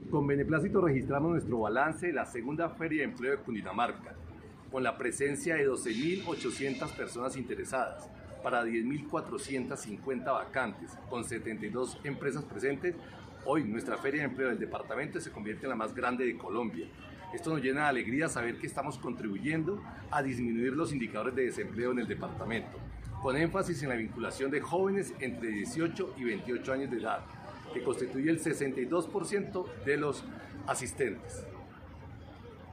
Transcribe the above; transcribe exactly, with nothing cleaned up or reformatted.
Con beneplácito registramos nuestro balance de la segunda Feria de Empleo de Cundinamarca, con la presencia de doce mil ochocientas personas interesadas para diez mil cuatrocientas cincuenta vacantes, con setenta y dos empresas presentes. Hoy nuestra Feria de Empleo del departamento se convierte en la más grande de Colombia. Esto nos llena de alegría saber que estamos contribuyendo a disminuir los indicadores de desempleo en el departamento, con énfasis en la vinculación de jóvenes entre dieciocho y veintiocho años de edad, que constituye el sesenta y dos por ciento de los asistentes.